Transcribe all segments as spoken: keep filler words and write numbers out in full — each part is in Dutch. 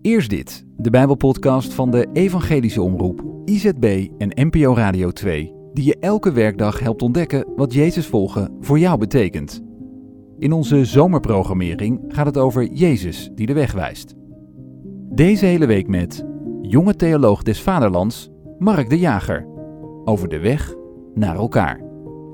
Eerst dit, de Bijbelpodcast van de Evangelische Omroep, I Z B en N P O Radio twee, die je elke werkdag helpt ontdekken wat Jezus volgen voor jou betekent. In onze zomerprogrammering gaat het over Jezus die de weg wijst. Deze hele week met jonge theoloog des Vaderlands, Mark de Jager, over de weg naar elkaar.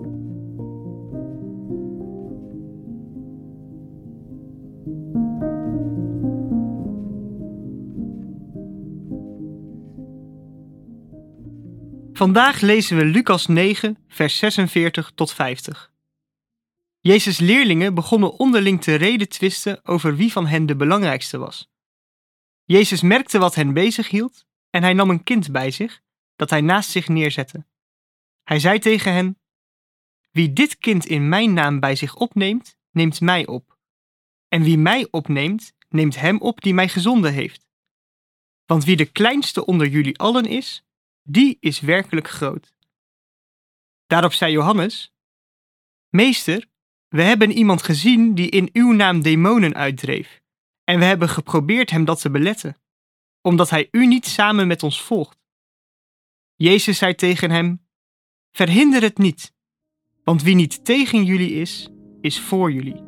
Vandaag lezen we Lucas negen, vers zesenveertig tot vijftig. Jezus' leerlingen begonnen onderling te redetwisten over wie van hen de belangrijkste was. Jezus merkte wat hen bezighield en hij nam een kind bij zich, dat hij naast zich neerzette. Hij zei tegen hen: Wie dit kind in mijn naam bij zich opneemt, neemt mij op. En wie mij opneemt, neemt hem op die mij gezonden heeft. Want wie de kleinste onder jullie allen is, die is werkelijk groot. Daarop zei Johannes: Meester, we hebben iemand gezien die in uw naam demonen uitdreef, en we hebben geprobeerd hem dat te beletten, omdat hij u niet samen met ons volgt. Jezus zei tegen hem: Verhinder het niet, want wie niet tegen jullie is, is voor jullie.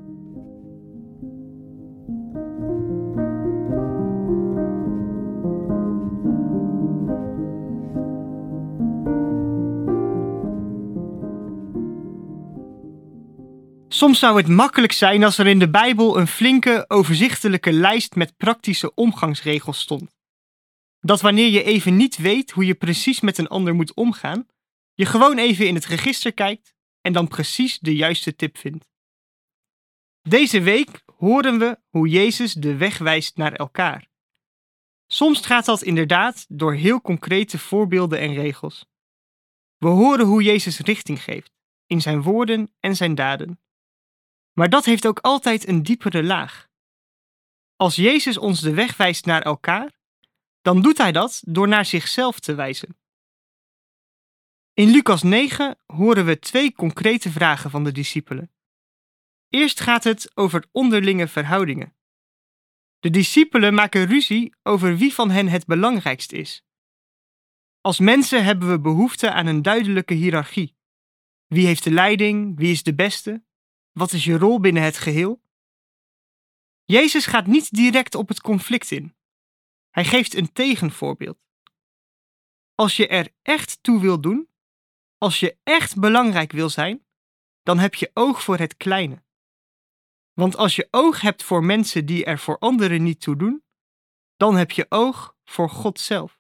Soms zou het makkelijk zijn als er in de Bijbel een flinke, overzichtelijke lijst met praktische omgangsregels stond. Dat wanneer je even niet weet hoe je precies met een ander moet omgaan, je gewoon even in het register kijkt en dan precies de juiste tip vindt. Deze week horen we hoe Jezus de weg wijst naar elkaar. Soms gaat dat inderdaad door heel concrete voorbeelden en regels. We horen hoe Jezus richting geeft, in zijn woorden en zijn daden. Maar dat heeft ook altijd een diepere laag. Als Jezus ons de weg wijst naar elkaar, dan doet hij dat door naar zichzelf te wijzen. In Lucas negen horen we twee concrete vragen van de discipelen. Eerst gaat het over onderlinge verhoudingen. De discipelen maken ruzie over wie van hen het belangrijkst is. Als mensen hebben we behoefte aan een duidelijke hiërarchie. Wie heeft de leiding? Wie is de beste? Wat is je rol binnen het geheel? Jezus gaat niet direct op het conflict in. Hij geeft een tegenvoorbeeld. Als je er echt toe wil doen, als je echt belangrijk wil zijn, dan heb je oog voor het kleine. Want als je oog hebt voor mensen die er voor anderen niet toe doen, dan heb je oog voor God zelf.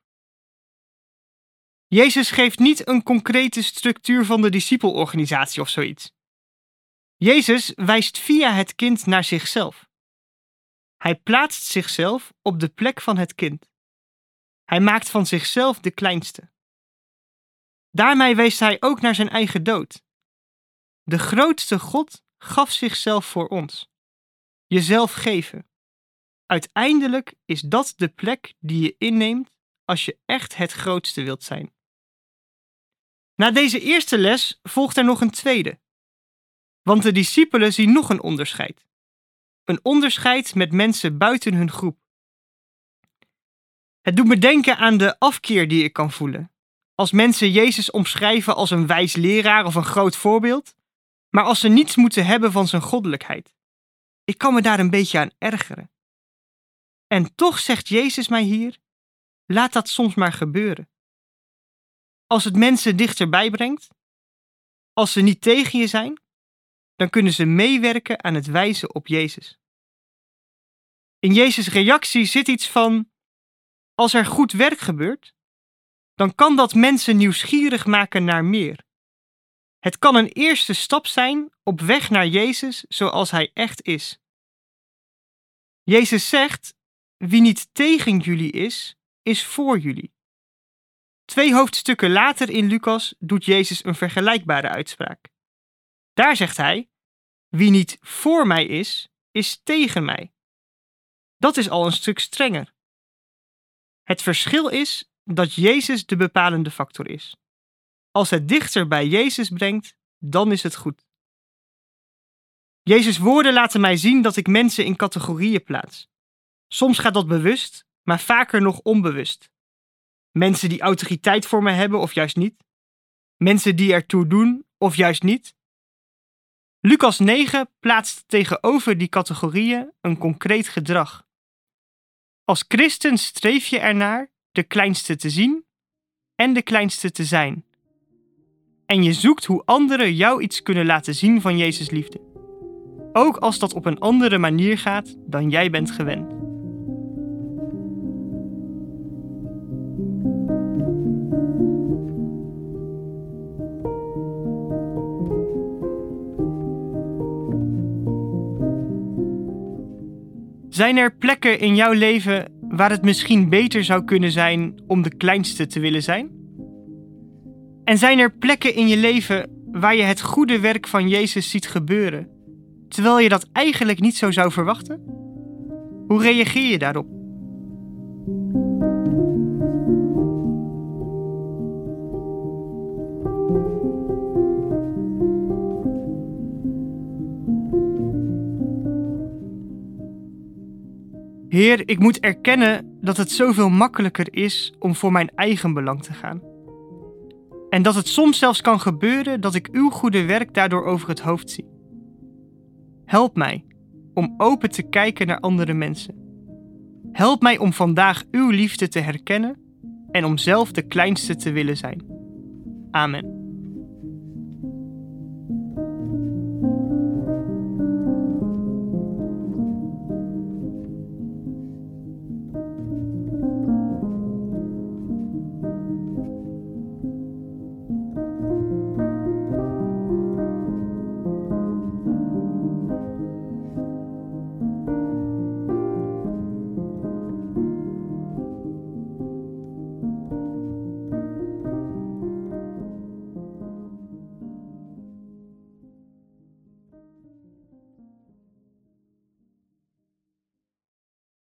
Jezus geeft niet een concrete structuur van de discipelorganisatie of zoiets. Jezus wijst via het kind naar zichzelf. Hij plaatst zichzelf op de plek van het kind. Hij maakt van zichzelf de kleinste. Daarmee wees hij ook naar zijn eigen dood. De grootste God gaf zichzelf voor ons. Jezelf geven. Uiteindelijk is dat de plek die je inneemt als je echt het grootste wilt zijn. Na deze eerste les volgt er nog een tweede. Want de discipelen zien nog een onderscheid. Een onderscheid met mensen buiten hun groep. Het doet me denken aan de afkeer die ik kan voelen. Als mensen Jezus omschrijven als een wijs leraar of een groot voorbeeld, maar als ze niets moeten hebben van zijn goddelijkheid. Ik kan me daar een beetje aan ergeren. En toch zegt Jezus mij hier: laat dat soms maar gebeuren. Als het mensen dichterbij brengt, als ze niet tegen je zijn, dan kunnen ze meewerken aan het wijzen op Jezus. In Jezus' reactie zit iets van: als er goed werk gebeurt, dan kan dat mensen nieuwsgierig maken naar meer. Het kan een eerste stap zijn op weg naar Jezus zoals hij echt is. Jezus zegt: wie niet tegen jullie is, is voor jullie. Twee hoofdstukken later in Lucas doet Jezus een vergelijkbare uitspraak. Daar zegt hij: wie niet voor mij is, is tegen mij. Dat is al een stuk strenger. Het verschil is dat Jezus de bepalende factor is. Als het dichter bij Jezus brengt, dan is het goed. Jezus' woorden laten mij zien dat ik mensen in categorieën plaats. Soms gaat dat bewust maar vaker nog onbewust. Mensen die autoriteit voor me hebben of juist niet. Mensen die ertoe doen of juist niet. Lucas negen plaatst tegenover die categorieën een concreet gedrag. Als christen streef je ernaar de kleinste te zien en de kleinste te zijn. En je zoekt hoe anderen jou iets kunnen laten zien van Jezus' liefde. Ook als dat op een andere manier gaat dan jij bent gewend. Zijn er plekken in jouw leven waar het misschien beter zou kunnen zijn om de kleinste te willen zijn? En zijn er plekken in je leven waar je het goede werk van Jezus ziet gebeuren, terwijl je dat eigenlijk niet zo zou verwachten? Hoe reageer je daarop? Heer, ik moet erkennen dat het zoveel makkelijker is om voor mijn eigen belang te gaan. En dat het soms zelfs kan gebeuren dat ik uw goede werk daardoor over het hoofd zie. Help mij om open te kijken naar andere mensen. Help mij om vandaag uw liefde te herkennen en om zelf de kleinste te willen zijn. Amen.